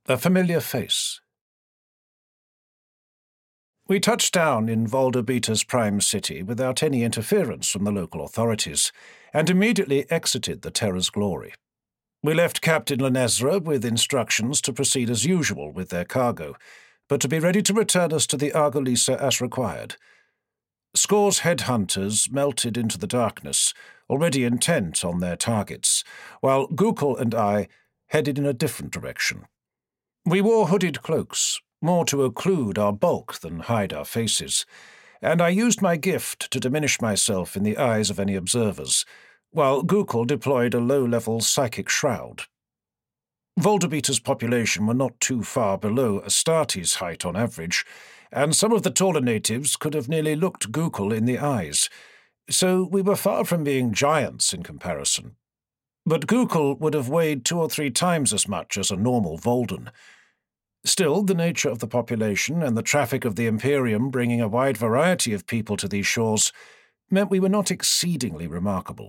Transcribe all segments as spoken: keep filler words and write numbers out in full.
A familiar face. We touched down in Voldobita's prime city without any interference from the local authorities, and immediately exited the Terra's glory. We left Captain Lenezra with instructions to proceed as usual with their cargo, but to be ready to return us to the Argolisa as required. Score's headhunters melted into the darkness, already intent on their targets, while Gukul and I headed in a different direction. We wore hooded cloaks, more to occlude our bulk than hide our faces, and I used my gift to diminish myself in the eyes of any observers, while Gukul deployed a low-level psychic shroud. Voldobita's population were not too far below Astarte's height on average, and some of the taller natives could have nearly looked Gukul in the eyes, so we were far from being giants in comparison. But Gukul would have weighed two or three times as much as a normal Volden. Still, the nature of the population and the traffic of the Imperium bringing a wide variety of people to these shores meant we were not exceedingly remarkable.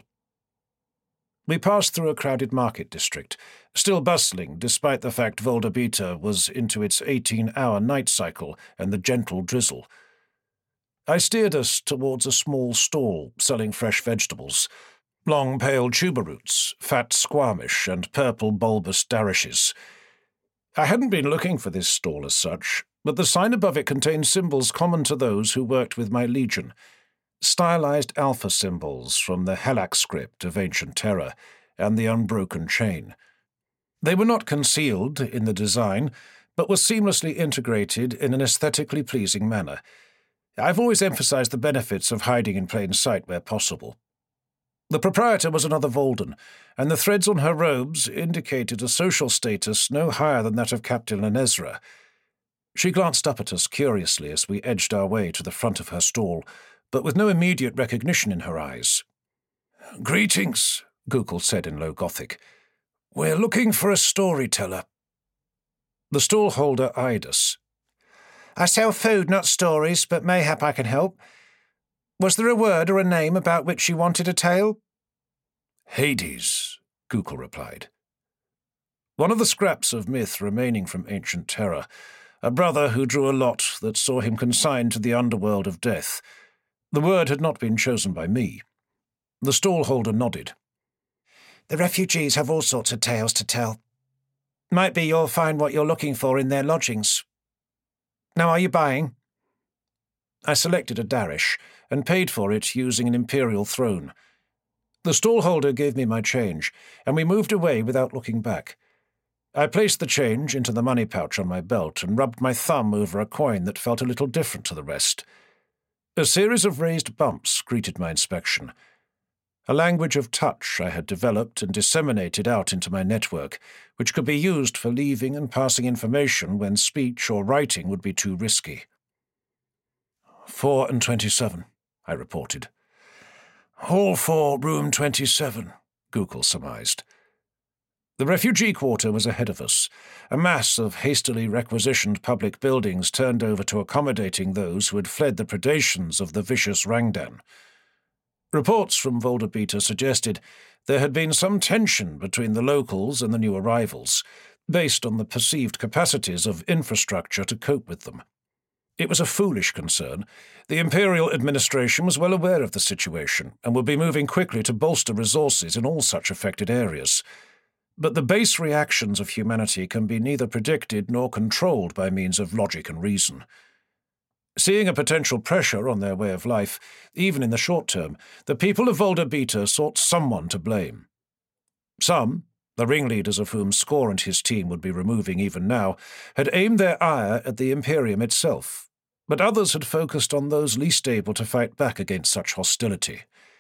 We passed through a crowded market district, still bustling despite the fact Voldobita was into its eighteen-hour night cycle and the gentle drizzle. I steered us towards a small stall selling fresh vegetables, long pale tuber roots, fat squamish, and purple bulbous darishes. I hadn't been looking for this stall as such, but the sign above it contained symbols common to those who worked with my legion, stylized alpha symbols from the Helak script of ancient Terra and the Unbroken Chain. They were not concealed in the design, but were seamlessly integrated in an aesthetically pleasing manner. I've always emphasized the benefits of hiding in plain sight where possible. The proprietor was another Volden, and the threads on her robes indicated a social status no higher than that of Captain Lenezra. She glanced up at us curiously as we edged our way to the front of her stall, but with no immediate recognition in her eyes. "Greetings," Gukul said in low Gothic. "We're looking for a storyteller." The stallholder eyed us. "I sell food, not stories, but mayhap I can help. Was there a word or a name about which you wanted a tale?" "Hades," Gukul replied. One of the scraps of myth remaining from ancient Terra, a brother who drew a lot that saw him consigned to the underworld of death. The word had not been chosen by me. The stallholder nodded. "The refugees have all sorts of tales to tell. Might be you'll find what you're looking for in their lodgings. Now are you buying?" I selected a darish and paid for it using an imperial throne. The stallholder gave me my change, and we moved away without looking back. I placed the change into the money pouch on my belt and rubbed my thumb over a coin that felt a little different to the rest. A series of raised bumps greeted my inspection. A language of touch I had developed and disseminated out into my network, which could be used for leaving and passing information when speech or writing would be too risky. Four and twenty-seven, I reported. "All for room twenty-seven, Gukul surmised. The refugee quarter was ahead of us, a mass of hastily requisitioned public buildings turned over to accommodating those who had fled the predations of the vicious Rangdan. Reports from Voldobita suggested there had been some tension between the locals and the new arrivals, based on the perceived capacities of infrastructure to cope with them. It was a foolish concern. The Imperial administration was well aware of the situation and would be moving quickly to bolster resources in all such affected areas. But the base reactions of humanity can be neither predicted nor controlled by means of logic and reason. Seeing a potential pressure on their way of life, even in the short term, the people of Voldobita sought someone to blame. Some, the ringleaders of whom Score and his team would be removing even now, had aimed their ire at the Imperium itself, but others had focused on those least able to fight back against such hostility.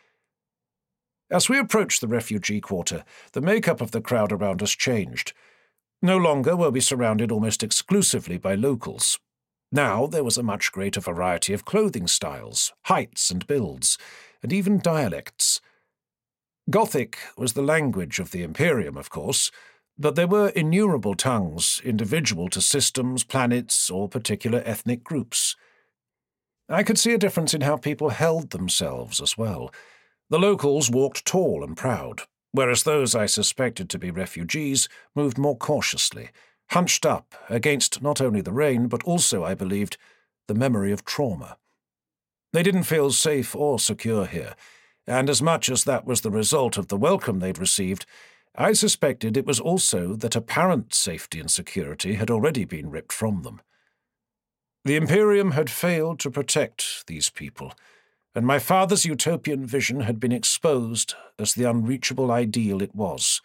As we approached the refugee quarter, the makeup of the crowd around us changed. No longer were we surrounded almost exclusively by locals. Now there was a much greater variety of clothing styles, heights and builds, and even dialects. Gothic was the language of the Imperium, of course, but there were innumerable tongues individual to systems, planets, or particular ethnic groups. I could see a difference in how people held themselves as well. The locals walked tall and proud, whereas those I suspected to be refugees moved more cautiously, hunched up against not only the rain, but also, I believed, the memory of trauma. They didn't feel safe or secure here, and as much as that was the result of the welcome they'd received, I suspected it was also that apparent safety and security had already been ripped from them. The Imperium had failed to protect these people, and my father's utopian vision had been exposed as the unreachable ideal it was.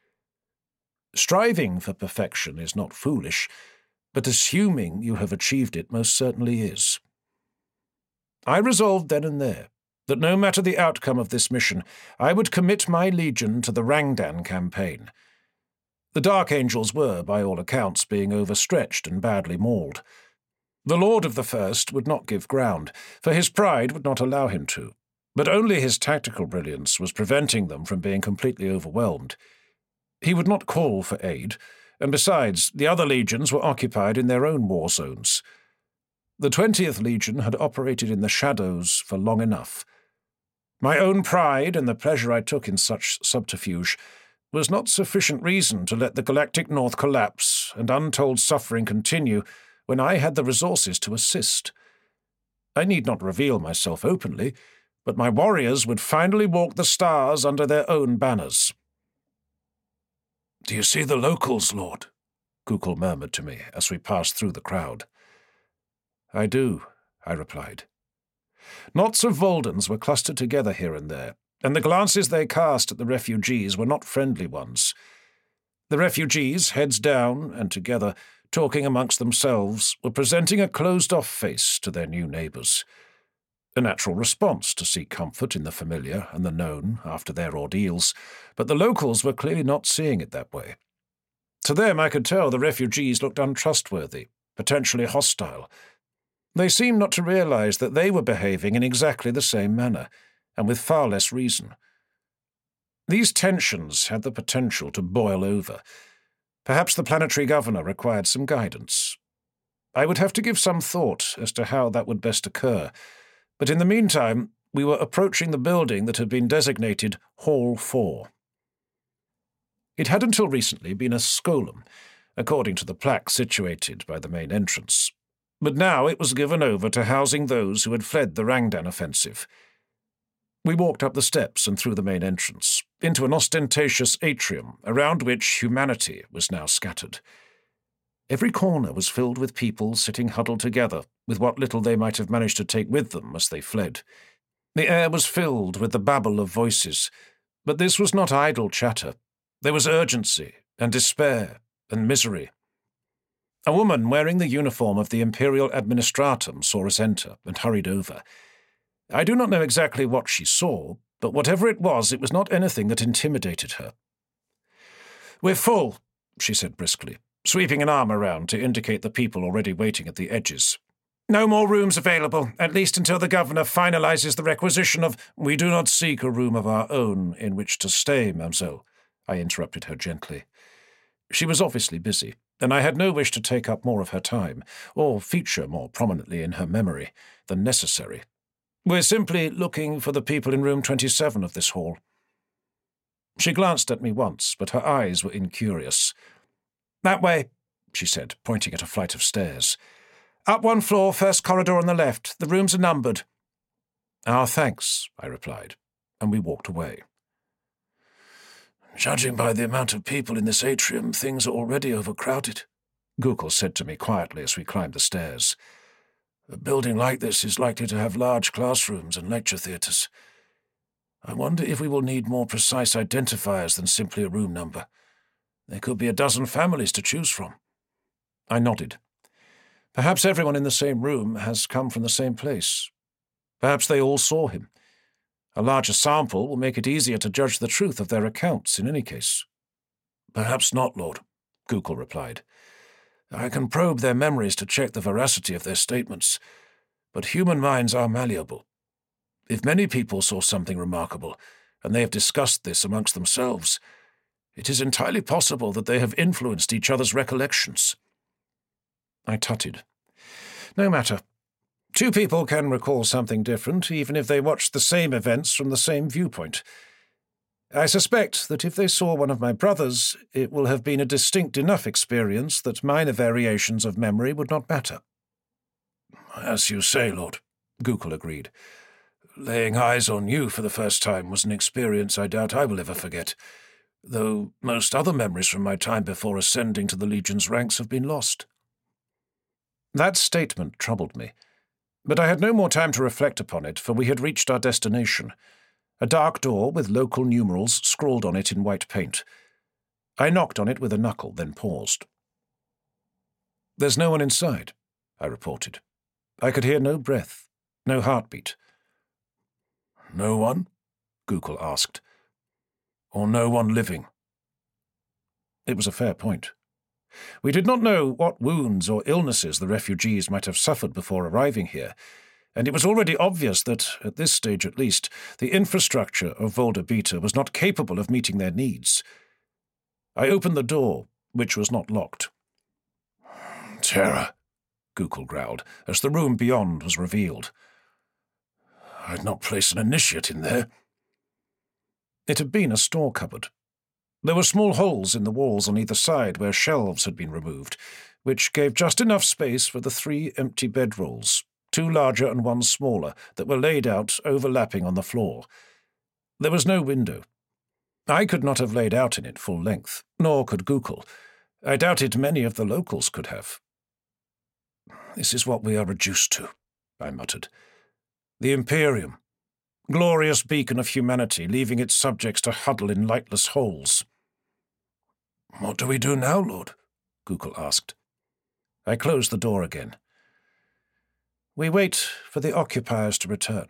Striving for perfection is not foolish, but assuming you have achieved it most certainly is. I resolved then and there that no matter the outcome of this mission, I would commit my legion to the Rangdan campaign. The Dark Angels were, by all accounts, being overstretched and badly mauled. The Lord of the First would not give ground, for his pride would not allow him to, but only his tactical brilliance was preventing them from being completely overwhelmed. He would not call for aid, and besides, the other legions were occupied in their own war zones. The twentieth Legion had operated in the shadows for long enough. My own pride and the pleasure I took in such subterfuge was not sufficient reason to let the Galactic North collapse and untold suffering continue when I had the resources to assist. I need not reveal myself openly, but my warriors would finally walk the stars under their own banners. "Do you see the locals, Lord?" Kukul murmured to me as we passed through the crowd. "I do," I replied. Knots of Voldens were clustered together here and there, and the glances they cast at the refugees were not friendly ones. The refugees, heads down and together, talking amongst themselves, were presenting a closed-off face to their new neighbours. A natural response to seek comfort in the familiar and the known after their ordeals, but the locals were clearly not seeing it that way. To them, I could tell the refugees looked untrustworthy, potentially hostile. They seemed not to realize that they were behaving in exactly the same manner, and with far less reason. These tensions had the potential to boil over. Perhaps the planetary governor required some guidance. I would have to give some thought as to how that would best occur, but in the meantime, we were approaching the building that had been designated Hall four. It had until recently been a skolum, according to the plaque situated by the main entrance, but now it was given over to housing those who had fled the Rangdan offensive. We walked up the steps and through the main entrance, into an ostentatious atrium around which humanity was now scattered. Every corner was filled with people sitting huddled together with what little they might have managed to take with them as they fled. The air was filled with the babble of voices, but this was not idle chatter. There was urgency and despair and misery. A woman wearing the uniform of the Imperial Administratum saw us enter and hurried over. I do not know exactly what she saw, but whatever it was, it was not anything that intimidated her. "We're full," she said briskly, sweeping an arm around to indicate the people already waiting at the edges. "No more rooms available, at least until the governor finalizes the requisition of—" "We do not seek a room of our own in which to stay, mademoiselle," I interrupted her gently. She was obviously busy, and I had no wish to take up more of her time, or feature more prominently in her memory than necessary. "We're simply looking for the people in room twenty-seven of this hall." She glanced at me once, but her eyes were incurious. "That way," she said, pointing at a flight of stairs. "Up one floor, first corridor on the left. The rooms are numbered." "Our thanks," I replied, and we walked away. "Judging by the amount of people in this atrium, things are already overcrowded," Kukul said to me quietly as we climbed the stairs. "A building like this is likely to have large classrooms and lecture theatres. I wonder if we will need more precise identifiers than simply a room number. There could be a dozen families to choose from." I nodded. Perhaps everyone in the same room has come from the same place. Perhaps they all saw him. A larger sample will make it easier to judge the truth of their accounts in any case. "Perhaps not, Lord," Kukul replied. "I can probe their memories to check the veracity of their statements, but human minds are malleable. If many people saw something remarkable, and they have discussed this amongst themselves, it is entirely possible that they have influenced each other's recollections." I tutted. "No matter. Two people can recall something different, even if they watched the same events from the same viewpoint. I suspect that if they saw one of my brothers, it will have been a distinct enough experience that minor variations of memory would not matter. As you say, Lord, Google agreed. Laying eyes on you for the first time was an experience I doubt I will ever forget, though most other memories from my time before ascending to the Legion's ranks have been lost. That statement troubled me, but I had no more time to reflect upon it, for we had reached our destination, a dark door with local numerals scrawled on it in white paint. I knocked on it with a knuckle, then paused. "There's no one inside," I reported. I could hear no breath, no heartbeat. "No one?" Google asked. "Or no one living?" It was a fair point. We did not know what wounds or illnesses the refugees might have suffered before arriving here, and it was already obvious that, at this stage at least, the infrastructure of Volda Beta was not capable of meeting their needs. I opened the door, which was not locked. "Terror," Google growled, as the room beyond was revealed. "I'd not place an initiate in there." It had been a store cupboard. There were small holes in the walls on either side where shelves had been removed, which gave just enough space for the three empty bedrolls, two larger and one smaller, that were laid out overlapping on the floor. There was no window. I could not have laid out in it full length, nor could Google. I doubted many of the locals could have. "This is what we are reduced to," I muttered. "The Imperium. Glorious beacon of humanity, leaving its subjects to huddle in lightless holes." "What do we do now, Lord?" Google asked. I closed the door again. "We wait for the occupiers to return."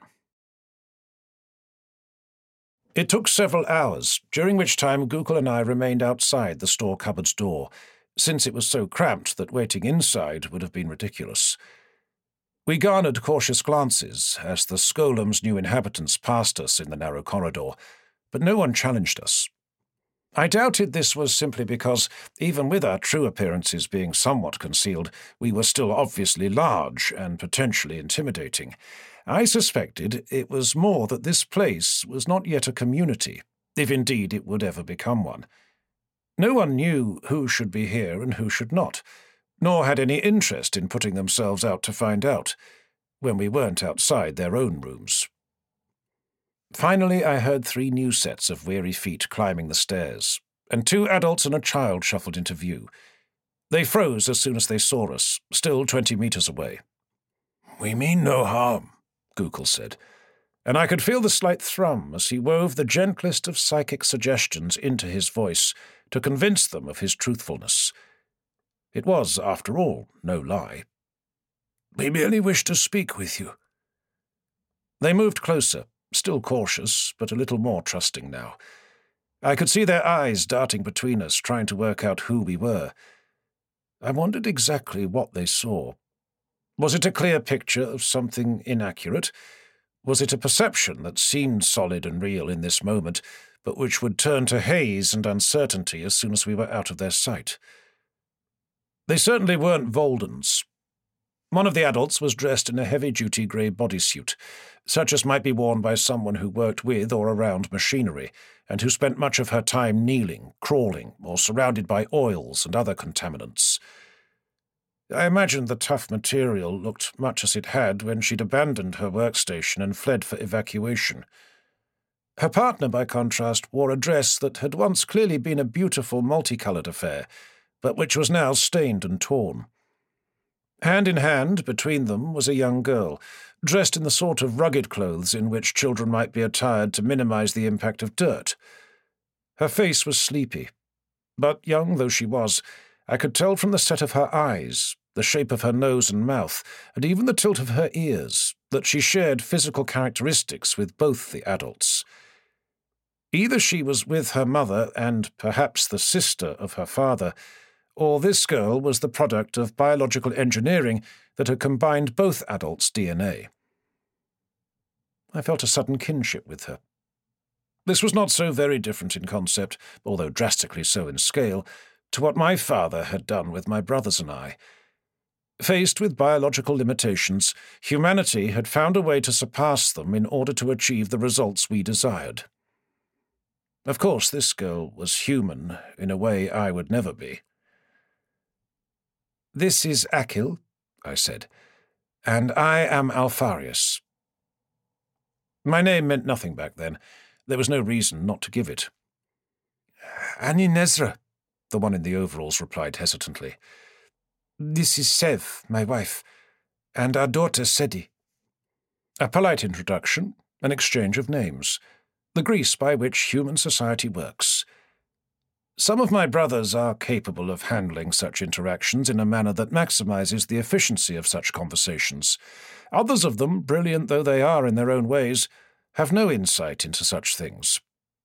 It took several hours, during which time Google and I remained outside the store cupboard's door, since it was so cramped that waiting inside would have been ridiculous. We garnered cautious glances as the Skolum's new inhabitants passed us in the narrow corridor, but no one challenged us. I doubted this was simply because, even with our true appearances being somewhat concealed, we were still obviously large and potentially intimidating. I suspected it was more that this place was not yet a community, if indeed it would ever become one. No one knew who should be here and who should not, nor had any interest in putting themselves out to find out, when we weren't outside their own rooms. Finally, I heard three new sets of weary feet climbing the stairs, and two adults and a child shuffled into view. They froze as soon as they saw us, still twenty meters away. "We mean no harm," Google said, and I could feel the slight thrum as he wove the gentlest of psychic suggestions into his voice to convince them of his truthfulness. It was, after all, no lie. "We merely wish to speak with you." They moved closer, still cautious, but a little more trusting now. I could see their eyes darting between us, trying to work out who we were. I wondered exactly what they saw. Was it a clear picture of something inaccurate? Was it a perception that seemed solid and real in this moment, but which would turn to haze and uncertainty as soon as we were out of their sight? They certainly weren't Voldens. One of the adults was dressed in a heavy-duty grey bodysuit, such as might be worn by someone who worked with or around machinery, and who spent much of her time kneeling, crawling, or surrounded by oils and other contaminants. I imagined the tough material looked much as it had when she'd abandoned her workstation and fled for evacuation. Her partner, by contrast, wore a dress that had once clearly been a beautiful multicoloured affair, but which was now stained and torn. Hand in hand between them was a young girl, dressed in the sort of rugged clothes in which children might be attired to minimize the impact of dirt. Her face was sleepy, but young though she was, I could tell from the set of her eyes, the shape of her nose and mouth, and even the tilt of her ears, that she shared physical characteristics with both the adults. Either she was with her mother and perhaps the sister of her father, or this girl was the product of biological engineering that had combined both adults' D N A. I felt a sudden kinship with her. This was not so very different in concept, although drastically so in scale, to what my father had done with my brothers and I. Faced with biological limitations, humanity had found a way to surpass them in order to achieve the results we desired. Of course, this girl was human in a way I would never be. "This is Akil," I said, "and I am Alpharius." My name meant nothing back then. There was no reason not to give it. "Ani Nezra," the one in the overalls replied hesitantly. "This is Sev, my wife, and our daughter Sedi." A polite introduction, an exchange of names, the grease by which human society works. Some of my brothers are capable of handling such interactions in a manner that maximizes the efficiency of such conversations. Others of them, brilliant though they are in their own ways, have no insight into such things.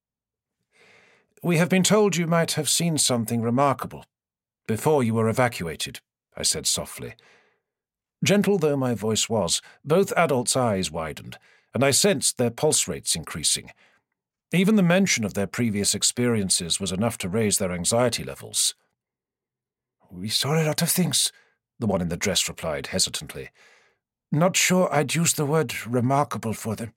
"We have been told you might have seen something remarkable before you were evacuated," I said softly. Gentle though my voice was, both adults' eyes widened, and I sensed their pulse rates increasing. Even the mention of their previous experiences was enough to raise their anxiety levels. "We saw a lot of things," the one in the dress replied hesitantly. "Not sure I'd use the word remarkable for them."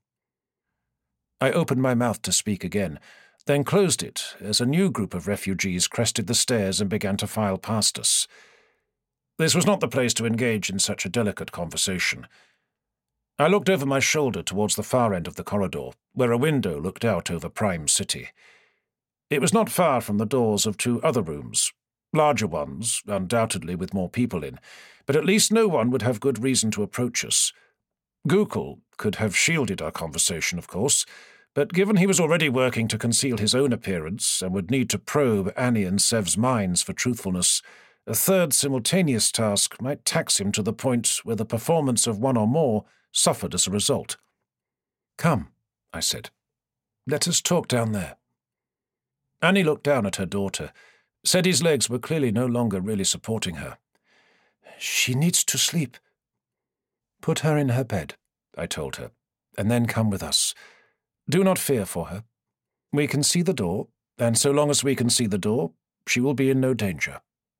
I opened my mouth to speak again, then closed it as a new group of refugees crested the stairs and began to file past us. This was not the place to engage in such a delicate conversation. I looked over my shoulder towards the far end of the corridor, where a window looked out over Prime City. It was not far from the doors of two other rooms, larger ones, undoubtedly with more people in, but at least no one would have good reason to approach us. Gukul could have shielded our conversation, of course, but given he was already working to conceal his own appearance and would need to probe Annie and Sev's minds for truthfulness, a third simultaneous task might tax him to the point where the performance of one or more suffered as a result. "Come," I said. "Let us talk down there." Annie looked down at her daughter. Sedi's legs were clearly no longer really supporting her. "She needs to sleep." "Put her in her bed," I told her, "and then come with us. Do not fear for her. We can see the door, and so long as we can see the door, she will be in no danger."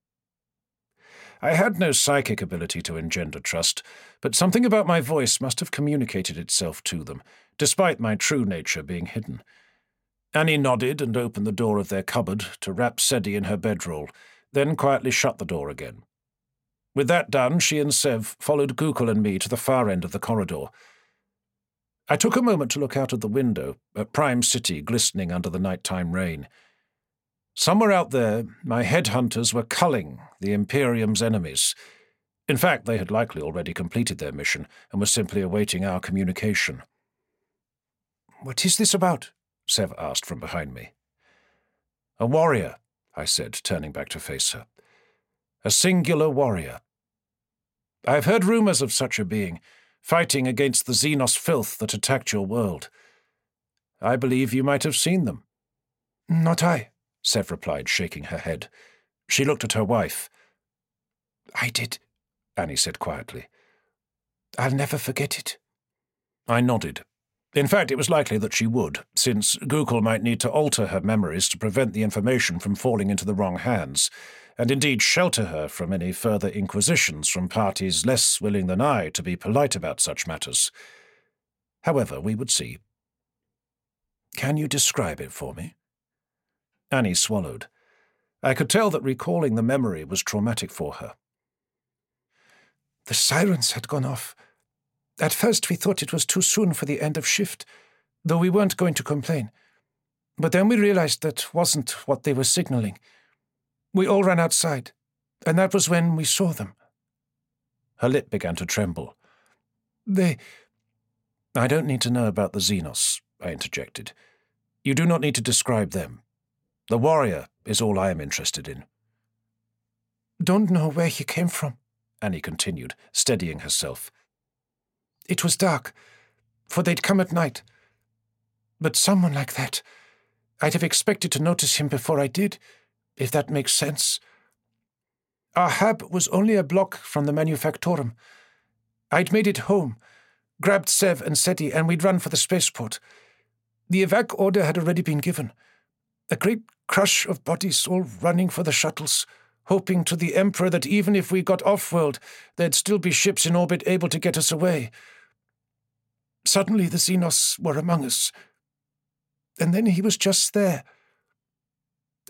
I had no psychic ability to engender trust, but something about my voice must have communicated itself to them, despite my true nature being hidden. Annie nodded and opened the door of their cupboard to wrap Sedi in her bedroll, then quietly shut the door again. With that done, she and Sev followed Gukul and me to the far end of the corridor. I took a moment to look out of the window at Prime City glistening under the nighttime rain. Somewhere out there, my headhunters were culling the Imperium's enemies. In fact, they had likely already completed their mission and were simply awaiting our communication. "What is this about?" Sev asked from behind me. "A warrior," I said, turning back to face her. "A singular warrior. I have heard rumors of such a being, fighting against the Xenos filth that attacked your world. I believe you might have seen them." "Not I," Sev replied, shaking her head. She looked at her wife. "I did," Annie said quietly. "I'll never forget it." I nodded. In fact, it was likely that she would, since Gukul might need to alter her memories to prevent the information from falling into the wrong hands, and indeed shelter her from any further inquisitions from parties less willing than I to be polite about such matters. However, we would see. "Can you describe it for me?" Annie swallowed. I could tell that recalling the memory was traumatic for her. "The sirens had gone off. At first we thought it was too soon for the end of shift, though we weren't going to complain. But then we realized that wasn't what they were signaling. We all ran outside, and that was when we saw them." Her lip began to tremble. They... "I don't need to know about the Xenos," I interjected. "You do not need to describe them. The warrior is all I am interested in." "Don't know where he came from," Annie continued, steadying herself. "It was dark, for they'd come at night. But someone like that, I'd have expected to notice him before I did, if that makes sense. Our hub was only a block from the manufactorum. I'd made it home, grabbed Sev and Sedi, and we'd run for the spaceport. The evac order had already been given. A great crush of bodies all running for the shuttles, hoping to the Emperor that even if we got off-world, there'd still be ships in orbit able to get us away. Suddenly the Xenos were among us. And then he was just there,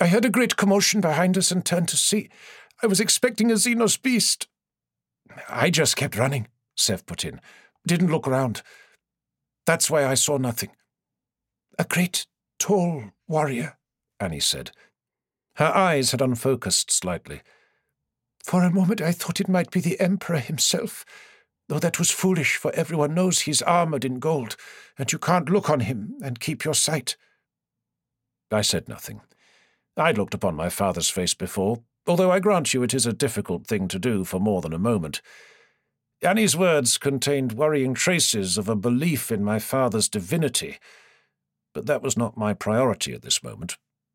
I heard a great commotion behind us and turned to see. I was expecting a Xenos beast. I just kept running, Sev put in. Didn't look round. That's why I saw nothing. A great, tall warrior, Annie said. Her eyes had unfocused slightly. For a moment I thought it might be the Emperor himself, though that was foolish, for everyone knows he's armoured in gold, and you can't look on him and keep your sight. I said nothing. I'd looked upon my father's face before, although I grant you it is a difficult thing to do for more than a moment. Annie's words contained worrying traces of a belief in my father's divinity, but that was not my priority at this moment.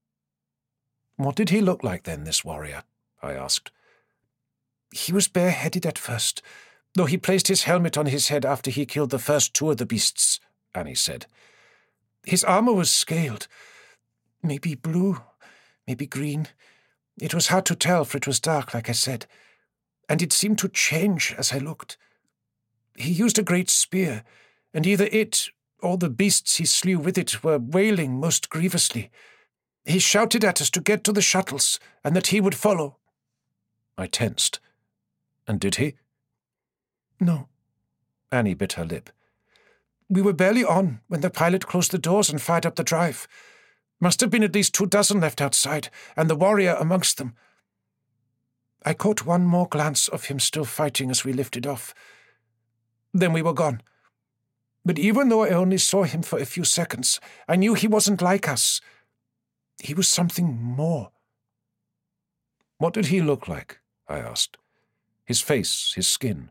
What did he look like then, this warrior? I asked. He was bareheaded at first, though he placed his helmet on his head after he killed the first two of the beasts, Annie said. His armour was scaled. Maybe blue, maybe green. It was hard to tell, for it was dark, like I said, and it seemed to change as I looked. He used a great spear, and either it or the beasts he slew with it were wailing most grievously. He shouted at us to get to the shuttles, and that he would follow. I tensed. And did he? No. Annie bit her lip. We were barely on when the pilot closed the doors and fired up the drive. Must have been at least two dozen left outside, and the warrior amongst them. I caught one more glance of him still fighting as we lifted off. Then we were gone. But even though I only saw him for a few seconds, I knew he wasn't like us. He was something more. What did he look like? I asked. His face, his skin.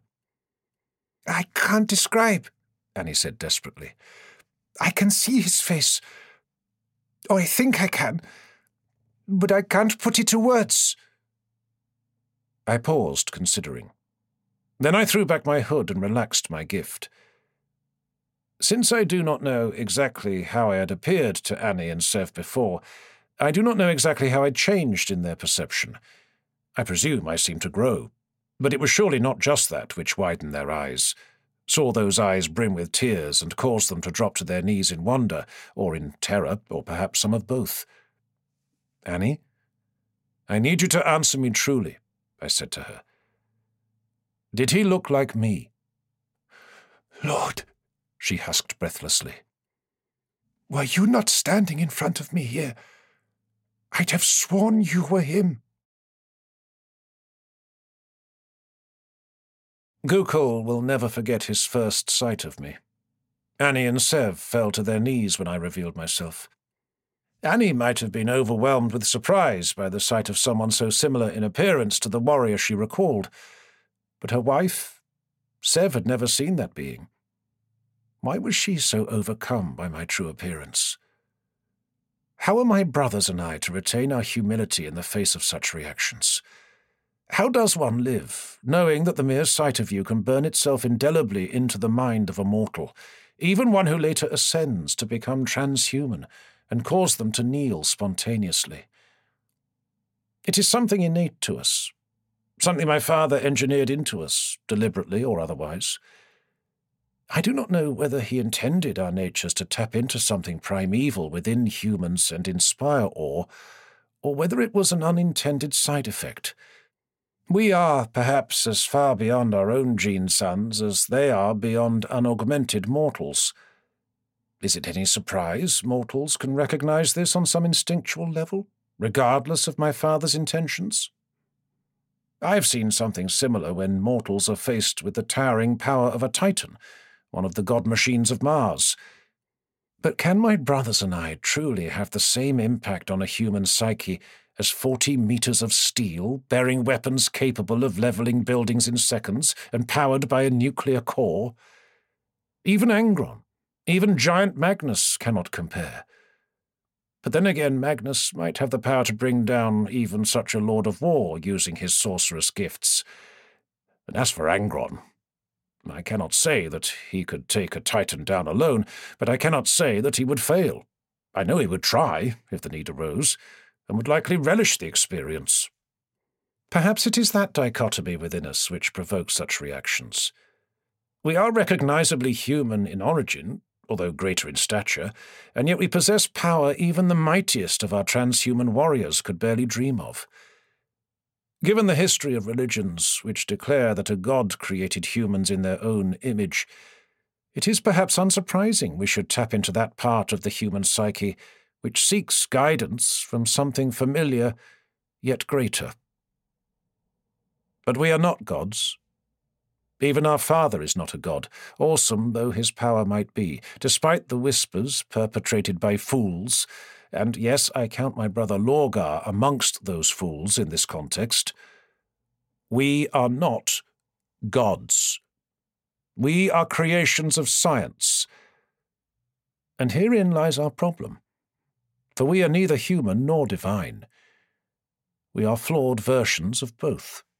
I can't describe, Annie said desperately. I can see his face. Oh, I think I can. But I can't put it to words. I paused, considering. Then I threw back my hood and relaxed my gift. Since I do not know exactly how I had appeared to Annie and Sev before, I do not know exactly how I changed in their perception. I presume I seemed to grow, but it was surely not just that which widened their eyes, saw those eyes brim with tears and caused them to drop to their knees in wonder, or in terror, or perhaps some of both. Annie, I need you to answer me truly, I said to her. Did he look like me? Lord, she husked breathlessly. Were you not standing in front of me here? I'd have sworn you were him. Gukul will never forget his first sight of me. Annie and Sev fell to their knees when I revealed myself. Annie might have been overwhelmed with surprise by the sight of someone so similar in appearance to the warrior she recalled, but her wife, Sev, had never seen that being. Why was she so overcome by my true appearance? How are my brothers and I to retain our humility in the face of such reactions? How does one live, knowing that the mere sight of you can burn itself indelibly into the mind of a mortal, even one who later ascends to become transhuman, and cause them to kneel spontaneously? It is something innate to us, something my father engineered into us, deliberately or otherwise. I do not know whether he intended our natures to tap into something primeval within humans and inspire awe, or whether it was an unintended side effect. We are, perhaps, as far beyond our own gene sons as they are beyond unaugmented mortals. Is it any surprise mortals can recognize this on some instinctual level, regardless of my father's intentions? I've seen something similar when mortals are faced with the towering power of a Titan, one of the god machines of Mars. But can my brothers and I truly have the same impact on a human psyche as forty meters of steel, bearing weapons capable of leveling buildings in seconds and powered by a nuclear core? Even Angron, even giant Magnus cannot compare. But then again, Magnus might have the power to bring down even such a Lord of War using his sorcerous gifts. And as for Angron, I cannot say that he could take a Titan down alone, but I cannot say that he would fail. I know he would try, if the need arose, and would likely relish the experience. Perhaps it is that dichotomy within us which provokes such reactions. We are recognizably human in origin, although greater in stature, and yet we possess power even the mightiest of our transhuman warriors could barely dream of. Given the history of religions which declare that a god created humans in their own image, it is perhaps unsurprising we should tap into that part of the human psyche which seeks guidance from something familiar yet greater. But we are not gods. Even our father is not a god, awesome though his power might be, despite the whispers perpetrated by fools, and yes, I count my brother Lorgar amongst those fools in this context. We are not gods. We are creations of science. And herein lies our problem. For we are neither human nor divine. We are flawed versions of both.